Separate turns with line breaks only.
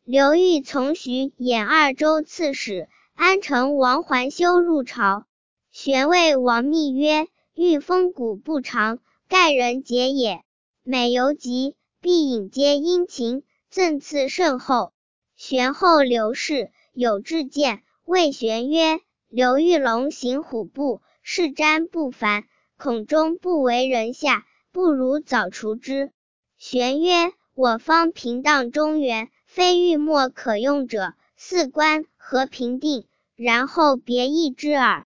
刘裕从徐兖二州刺史，安成王桓修入朝。玄谓王密曰：欲风骨不长，盖人节也。每游疾，必引皆殷勤，赠赐甚厚。玄后刘氏有至见，谓玄曰：刘裕龙行虎步，是瞻不凡，恐终不为人下，不如早除之。玄曰：我方平荡中原，非玉墨可用者，四官和平定，然后别议之耳。